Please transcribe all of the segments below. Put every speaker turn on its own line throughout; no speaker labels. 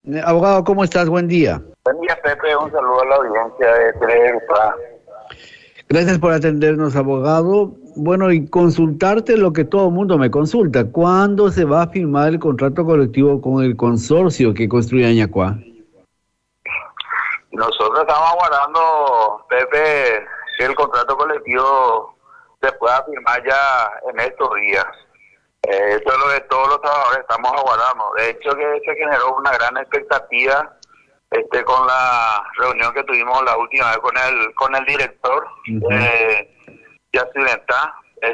Abogado, ¿cómo estás? Buen día.
Buen día, Pepe. Un saludo a la audiencia de Telegrupá.
Gracias por atendernos, abogado. Bueno, y consultarte lo que todo el mundo me consulta. ¿Cuándo se va a firmar el contrato colectivo con el consorcio que construye Añacuá?
Nosotros estamos aguardando, Pepe, que el contrato colectivo se pueda firmar ya en estos días. Eso es lo que todos los trabajadores estamos aguardando. De hecho, que se generó una gran expectativa con la reunión que tuvimos la última vez con el director Yacirentá,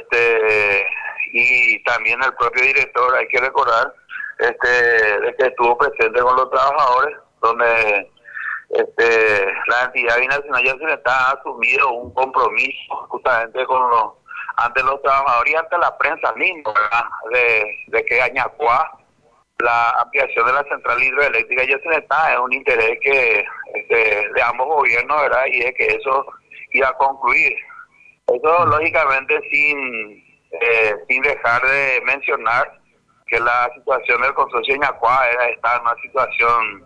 y también el propio director, hay que recordar, de que estuvo presente con los trabajadores, donde la entidad binacional Yacirentá ha asumido un compromiso justamente ante los trabajadores y ante la prensa misma, ¿verdad? De que Añacuá, la ampliación de la central hidroeléctrica Yacirentá es un interés que de ambos gobiernos, ¿verdad? Y de que eso iba a concluir. Eso lógicamente sin dejar de mencionar que la situación del consorcio de Añacuá está en una situación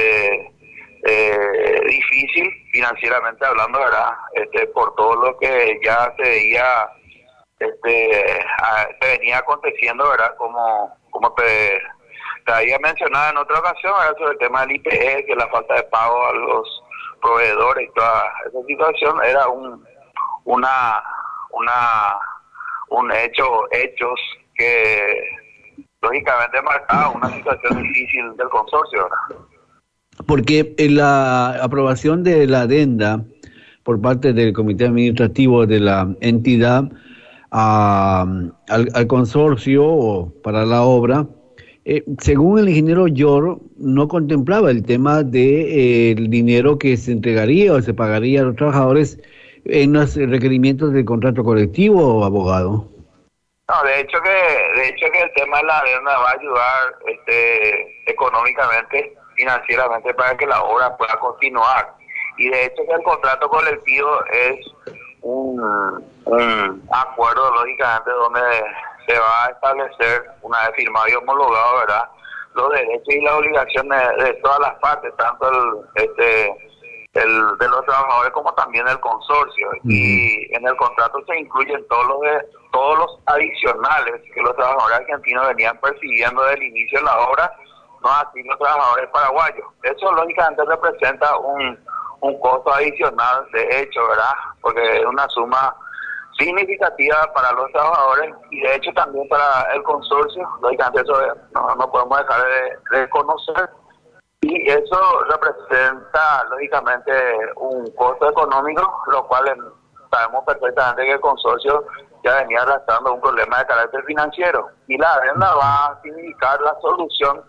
difícil financieramente hablando, ¿verdad? Por todo lo que ya se veía se venía aconteciendo, ¿verdad? Como te había mencionado en otra ocasión, ¿verdad? Sobre el tema del IPE, que la falta de pago a los proveedores y toda esa situación era hechos que lógicamente marcaban una situación difícil del consorcio, ¿verdad?
Porque en la aprobación de la adenda por parte del comité administrativo de la entidad al consorcio para la obra, según el ingeniero Yor, no contemplaba el tema de el dinero que se entregaría o se pagaría a los trabajadores en los requerimientos del contrato colectivo, abogado.
No, de hecho que el tema de la adenda va a ayudar económicamente, financieramente, para que la obra pueda continuar. Y de hecho que el contrato colectivo es un acuerdo, lógicamente, donde se va a establecer, una vez firmado y homologado, ¿verdad?, los derechos y las obligaciones de todas las partes, tanto el de los trabajadores como también el consorcio. Y en el contrato se incluyen todos los adicionales que los trabajadores argentinos venían percibiendo desde el inicio de la obra, no así los trabajadores paraguayos. Eso lógicamente representa un costo adicional, de hecho, ¿verdad? Porque es una suma significativa para los trabajadores y de hecho también para el consorcio. Lógicamente eso no podemos dejar de conocer, y eso representa lógicamente un costo económico, lo cual sabemos perfectamente que el consorcio ya venía arrastrando un problema de carácter financiero, y la adenda va a significar la solución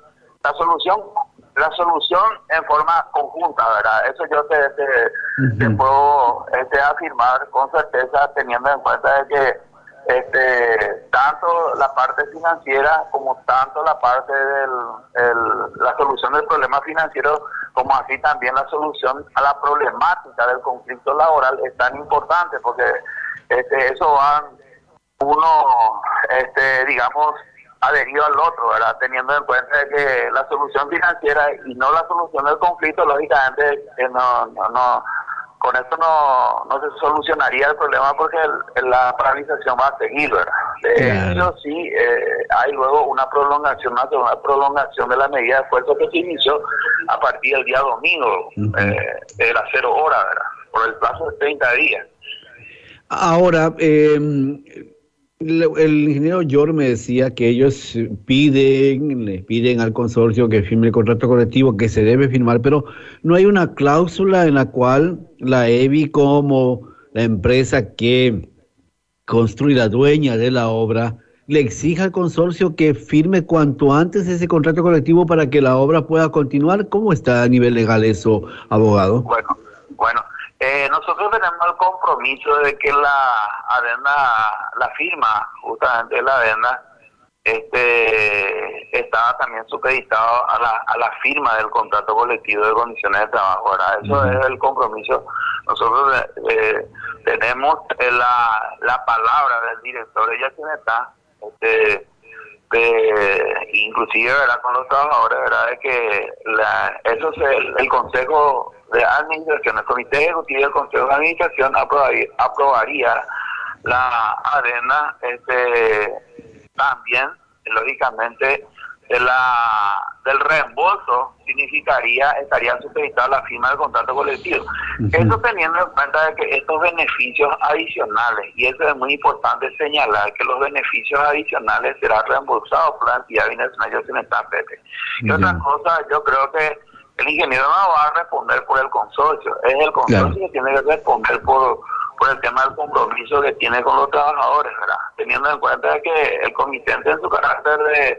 en forma conjunta, ¿verdad? Eso yo te puedo afirmar con certeza, teniendo en cuenta de que tanto la parte financiera como tanto la parte la solución del problema financiero, como así también la solución a la problemática del conflicto laboral es tan importante, porque eso va uno digamos adherido al otro, ¿verdad? Teniendo en cuenta de que la solución financiera y no la solución del conflicto, lógicamente con esto no se solucionaría el problema, porque la paralización va a seguir, ¿verdad? De hecho, sí, hay luego una prolongación de la medida de esfuerzo que se inició a partir del día domingo, de las 0 horas, ¿verdad? Por el plazo de 30 días.
Ahora, el ingeniero Yor me decía que ellos le piden al consorcio que firme el contrato colectivo, que se debe firmar, pero no hay una cláusula en la cual la EBI, como la empresa que construye, la dueña de la obra, le exija al consorcio que firme cuanto antes ese contrato colectivo para que la obra pueda continuar. ¿Cómo está a nivel legal eso, abogado?
Bueno. Nosotros tenemos el compromiso de que la adenda, la firma justamente de la adenda, estaba también supeditado a la firma del contrato colectivo de condiciones de trabajo, ¿verdad? Eso es el compromiso. Nosotros tenemos la palabra del director de Yacirentá, inclusive, ¿verdad?, con los trabajadores, ¿verdad?, de que eso es el Consejo de Administración, el Comité Ejecutivo y el Consejo de Administración aprobaría la adenda, también, lógicamente, del reembolso estaría supeditada a la firma del contrato colectivo. Eso teniendo en cuenta de que estos beneficios adicionales, y eso es muy importante señalar, que los beneficios adicionales serán reembolsados por la entidad binacional Yosinetá Pepe. Y otra cosa, yo creo que el ingeniero no va a responder por el consorcio, es el consorcio que tiene que responder por el tema del compromiso que tiene con los trabajadores, ¿verdad? Teniendo en cuenta que el comitente en su carácter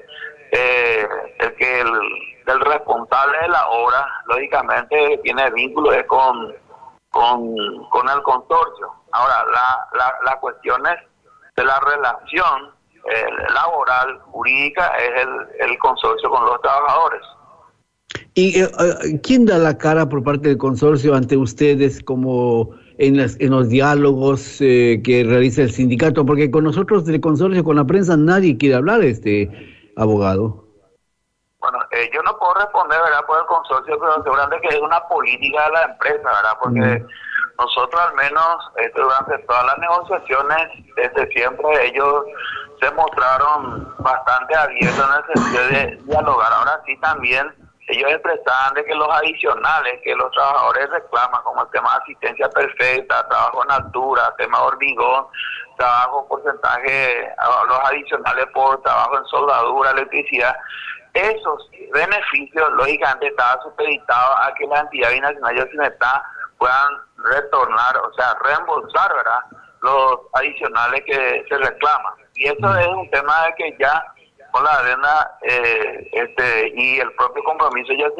del responsable de la obra, lógicamente tiene vínculo con el consorcio. Ahora, la cuestión es de la relación laboral, jurídica, es el consorcio con los trabajadores.
¿Y quién da la cara por parte del consorcio ante ustedes como en los diálogos que realiza el sindicato? Porque con nosotros del consorcio, con la prensa, nadie quiere hablar, abogado.
Bueno, yo no puedo responder, ¿verdad?, por el consorcio, pero seguramente que es una política de la empresa, ¿verdad? Porque nosotros al menos durante todas las negociaciones, siempre ellos se mostraron bastante abiertos en el sentido de dialogar. Ahora sí también ellos expresaban de que los adicionales que los trabajadores reclaman, como el tema de asistencia perfecta, trabajo en altura, tema de hormigón, trabajo porcentaje, los adicionales por trabajo en soldadura, electricidad, esos beneficios lógicamente estaban supeditados a que la entidad binacional Yosinetá puedan retornar, o sea, reembolsar, ¿verdad?, los adicionales que se reclaman. Y eso es un tema de que ya con la adenda y el propio compromiso ya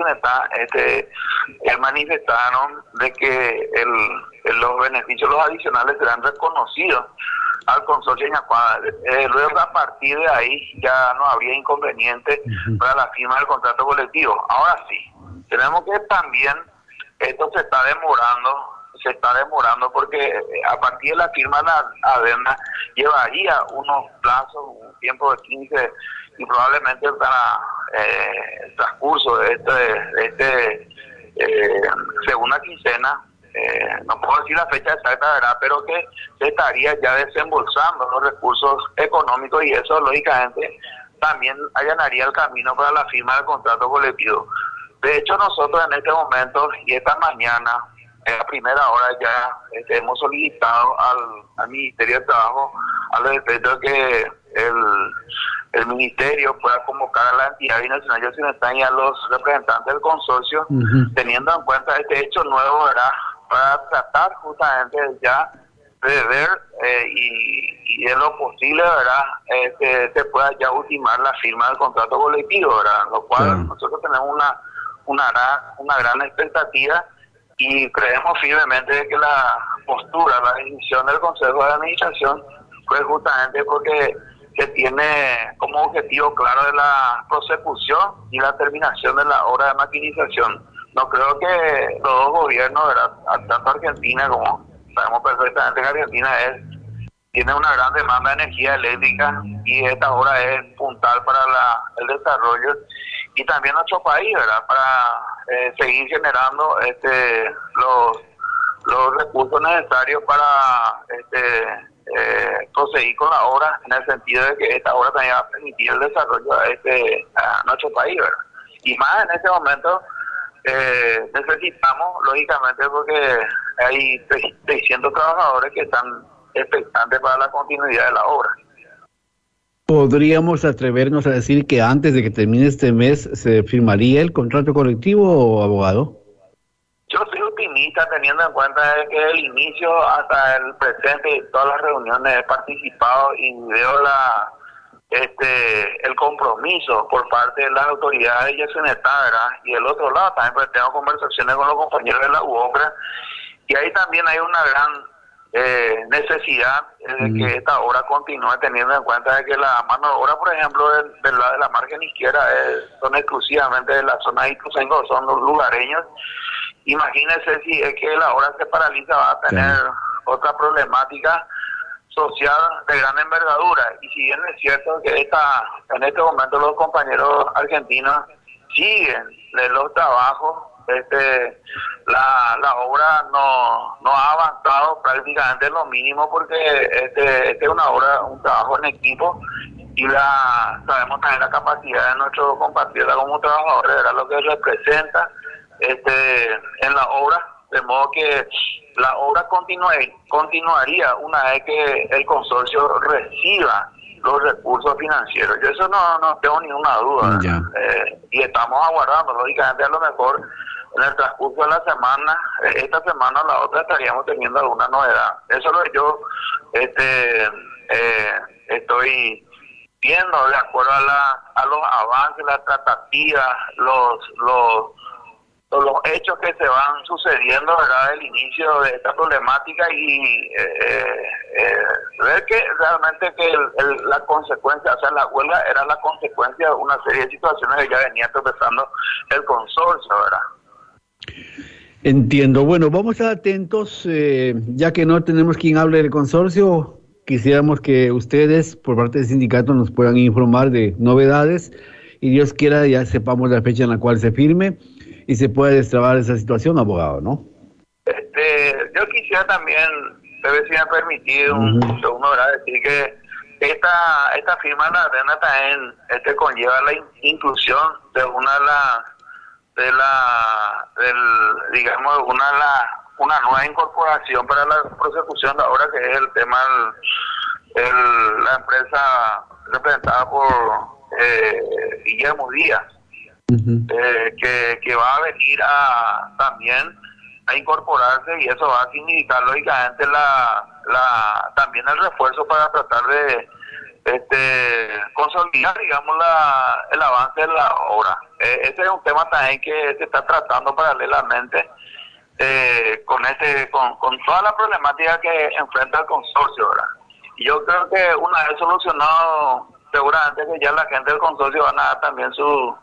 manifestaron de que los beneficios, los adicionales serán reconocidos al consorcio Ñacuada. Luego a partir de ahí ya no habría inconveniente para la firma del contrato colectivo. Ahora sí, tenemos que también, esto se está demorando porque a partir de la firma de la adenda llevaría unos plazos, un tiempo de 15 y probablemente para el transcurso de segunda quincena, no puedo decir la fecha exacta, ¿verdad?, pero que se estaría ya desembolsando los recursos económicos y eso lógicamente también allanaría el camino para la firma del contrato colectivo. De hecho, nosotros en este momento y esta mañana, en la primera hora ya hemos solicitado al Ministerio de Trabajo al respecto de que el Ministerio pueda convocar a la entidad binacional Yosinetá y a los representantes del consorcio, teniendo en cuenta este hecho nuevo, ¿verdad?, para tratar justamente ya de ver y en lo posible, ¿verdad?, se pueda ya ultimar la firma del contrato colectivo, ¿verdad?, lo cual nosotros tenemos una gran expectativa y creemos firmemente que la postura, la decisión del Consejo de Administración fue justamente porque se tiene como objetivo claro de la prosecución y la terminación de la obra de maquinización. No creo que los dos gobiernos, ¿verdad?, tanto Argentina como sabemos perfectamente que Argentina tiene una gran demanda de energía eléctrica y esta obra es puntal para el desarrollo y también nuestro país, ¿verdad?, para seguir generando los recursos necesarios para proseguir con la obra, en el sentido de que esta obra también va a permitir el desarrollo a nuestro país, ¿verdad? Y más en este momento necesitamos, lógicamente, porque hay 600 trabajadores que están expectantes para la continuidad de la obra.
¿Podríamos atrevernos a decir que antes de que termine este mes se firmaría el contrato colectivo, abogado?
Yo soy optimista teniendo en cuenta que el inicio hasta el presente de todas las reuniones he participado y veo el compromiso por parte de las autoridades de Yosinetá, ¿verdad? Y del otro lado también pues tengo conversaciones con los compañeros de la UOCRA y ahí también hay una gran necesidad de que esta obra continúe, teniendo en cuenta de que la mano de obra, por ejemplo, de la margen izquierda son exclusivamente de la zona de Ituzaingó, son los lugareños. Imagínense si es que la obra se paraliza, va a tener otra problemática social de gran envergadura. Y si bien es cierto que en este momento los compañeros argentinos siguen de los trabajos, la obra no ha avanzado prácticamente lo mínimo, porque es una obra, un trabajo en equipo, y sabemos también la capacidad de nuestros compatriotas como trabajadores, era lo que representa en la obra, de modo que la obra continuaría una vez que el consorcio reciba los recursos financieros. Yo eso no tengo ninguna duda. Y estamos aguardando, lógicamente, a lo mejor en el transcurso de la semana, esta semana o la otra, estaríamos teniendo alguna novedad. Eso es lo que yo estoy viendo de acuerdo a los avances, las tratativas, los hechos que se van sucediendo, ¿verdad?, del inicio de esta problemática, y ver que realmente que la consecuencia, o sea, la huelga era la consecuencia de una serie de situaciones que ya venía tropezando el consorcio, ¿verdad?
Entiendo. Bueno, vamos a estar atentos, ya que no tenemos quien hable del consorcio. Quisiéramos que ustedes, por parte del sindicato, nos puedan informar de novedades, y Dios quiera ya sepamos la fecha en la cual se firme y se puede destrabar esa situación, abogado, ¿no?
Yo quisiera también, si me permitir un segundo, ¿verdad?, decir que esta firma de la arena también conlleva la inclusión de una nueva incorporación para la prosecución de ahora, que es el tema la empresa representada por Guillermo Díaz, que va a venir también a incorporarse, y eso va a significar lógicamente también el refuerzo para tratar de consolidar, digamos, el avance de la obra. Ese es un tema también que se está tratando paralelamente con toda la problemática que enfrenta el consorcio, ¿verdad? Y yo creo que una vez solucionado, seguramente que ya la gente del consorcio van a dar también su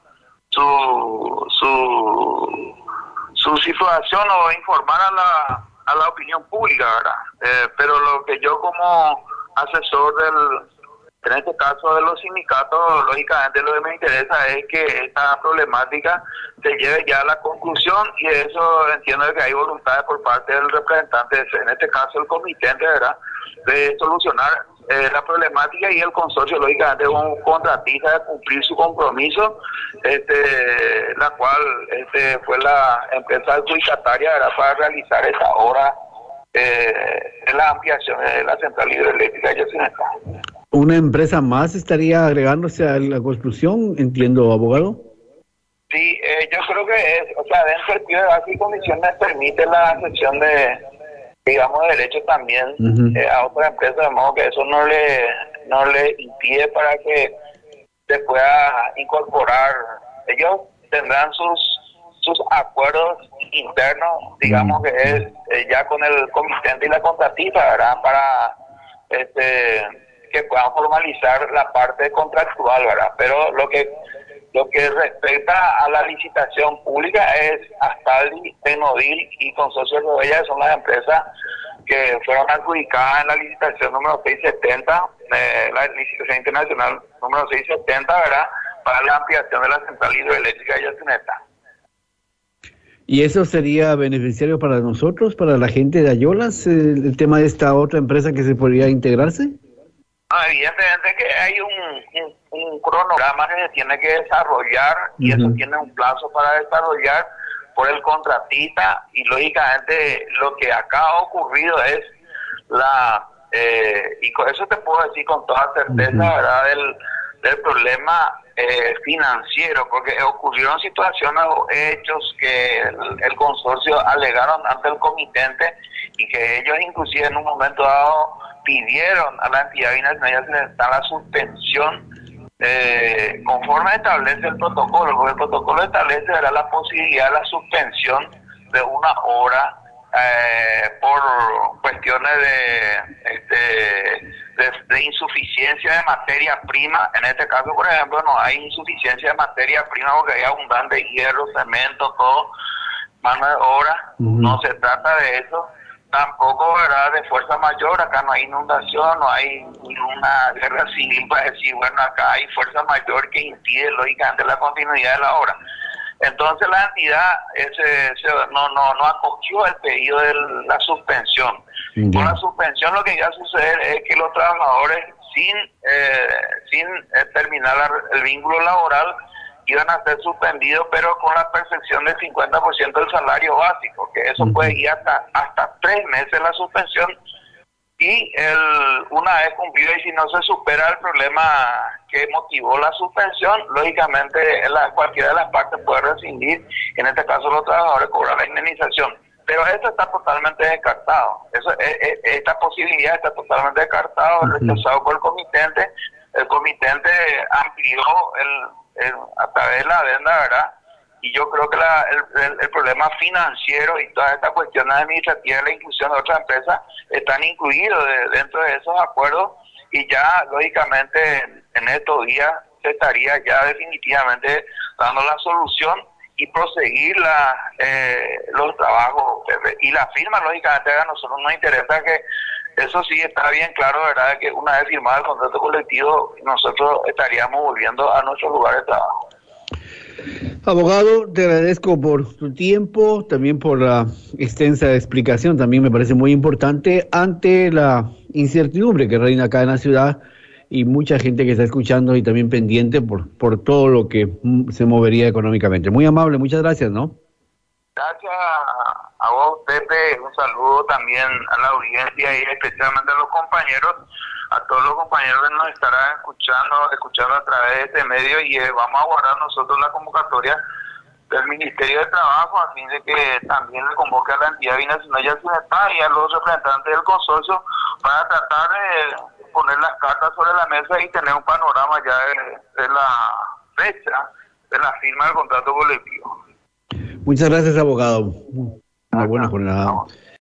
situación, o informar a la opinión pública, ¿verdad? Pero lo que yo, como asesor en este caso de los sindicatos, lógicamente lo que me interesa es que esta problemática se lleve ya a la conclusión, y eso entiendo que hay voluntad por parte del representante, en este caso el comitente, ¿verdad?, de solucionar la problemática, y el consorcio lógicamente como contratista de cumplir su compromiso, la cual fue la empresa adjudicataria, ¿verdad?, para realizar esta obra en la ampliación de la central hidroeléctrica de Yacyretá.
¿Una empresa más estaría agregándose a la construcción, entiendo, abogado?
Sí, yo creo que dentro del pie de base y condiciones permite la cesión de, digamos, de derechos también a otras empresas, de modo que eso no le impide para que se pueda incorporar. Ellos tendrán sus acuerdos internos, digamos, que es ya con el comitente y la contratista, ¿verdad?, para que puedan formalizar la parte contractual, ¿verdad? Pero lo que respecta a la licitación pública es Astaldi, Tecnodil y Consorcio Rovella, que son las empresas que fueron adjudicadas en la licitación número 670, la licitación internacional número 670, ¿verdad?, para la ampliación de la central hidroeléctrica de Yacyretá.
¿Y eso sería beneficiario para nosotros, para la gente de Ayolas, el tema de esta otra empresa que se podría integrarse?
Evidentemente que hay un cronograma que se tiene que desarrollar, y eso tiene un plazo para desarrollar por el contratista, y lógicamente lo que acá ha ocurrido es y con eso te puedo decir con toda certeza, ¿verdad?, del problema financiero, porque ocurrieron situaciones o hechos que el consorcio alegaron ante el comitente, y que ellos inclusive en un momento dado pidieron a la entidad binacional la suspensión conforme establece el protocolo, porque el protocolo establece, ¿verdad?, la posibilidad de la suspensión de una hora por cuestiones de insuficiencia de materia prima. En este caso, por ejemplo, no hay insuficiencia de materia prima porque hay abundante hierro, cemento, todo, mano de obra. No se trata de eso. tampoco, ¿verdad?, de fuerza mayor. Acá no hay inundación, no hay ninguna guerra civil para decir, bueno, acá hay fuerza mayor que impide lógicamente la continuidad de la obra. Entonces la entidad no acogió el pedido de la suspensión. Con la suspensión lo que iba a suceder es que los trabajadores sin terminar el vínculo laboral iban a ser suspendidos, pero con la percepción del 50% del salario básico, que eso puede ir hasta 3 meses la suspensión, y una vez cumplido, y si no se supera el problema que motivó la suspensión, lógicamente cualquiera de las partes puede rescindir, en este caso los trabajadores cobran la indemnización. Pero esto está totalmente descartado. Esta posibilidad está totalmente descartado, rechazado por el comitente. El comitente amplió a través de la adenda, ¿verdad? Y yo creo que el problema financiero y todas estas cuestiones administrativas, la inclusión de otras empresas, están incluidos dentro de esos acuerdos, y ya, lógicamente, en estos días se estaría ya definitivamente dando la solución y proseguir los trabajos. Y la firma, lógicamente, a nosotros nos interesa que eso sí está bien claro, ¿verdad?, que una vez firmado el contrato colectivo, nosotros estaríamos volviendo a nuestro lugar de trabajo.
Abogado, te agradezco por tu tiempo, también por la extensa explicación. También me parece muy importante ante la incertidumbre que reina acá en la ciudad, y mucha gente que está escuchando y también pendiente por todo lo que se movería económicamente. Muy amable, muchas gracias, ¿no?
Gracias a vos, Pepe. Un saludo también a la audiencia y especialmente a los compañeros, a todos los compañeros que nos estarán escuchando a través de este medio, y vamos a guardar nosotros la convocatoria del Ministerio de Trabajo a fin de que también le convoque a la entidad binacional y a los representantes del consorcio para tratar de poner las cartas sobre la mesa y tener un panorama ya de la fecha de la firma del contrato colectivo.
Muchas gracias, abogado. Una buena jornada.